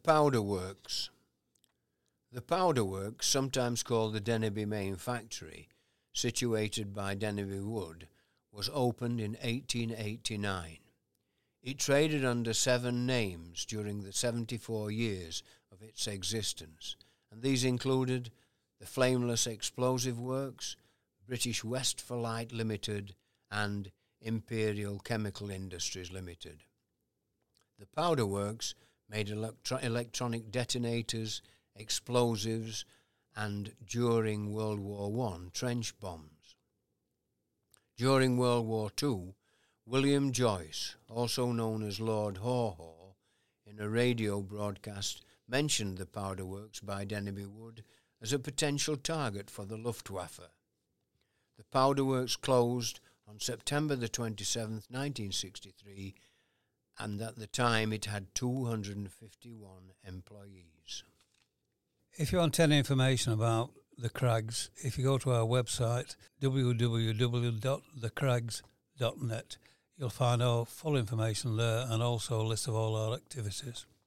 Powder Works. The Powder Works, sometimes called the Dennerby Main Factory, situated by Dennerby Wood, was opened in 1889. It traded under 7 names during the 74 years of its existence, and these included the Flameless Explosive Works, British Westfallite Limited, and Imperial Chemical Industries Limited. The Powder Works made electronic detonators, explosives, and during World War I, trench bombs. During World War II, William Joyce, also known as Lord Haw-Haw, in a radio broadcast mentioned the Powder Works by Dennerby Wood as a potential target for the Luftwaffe. The Powder Works closed on September the 27th, 1963, and at the time it had 251 employees. If you want any information about the Craggs, if you go to our website, www.thecraggs.net, you'll find our full information there and also a list of all our activities.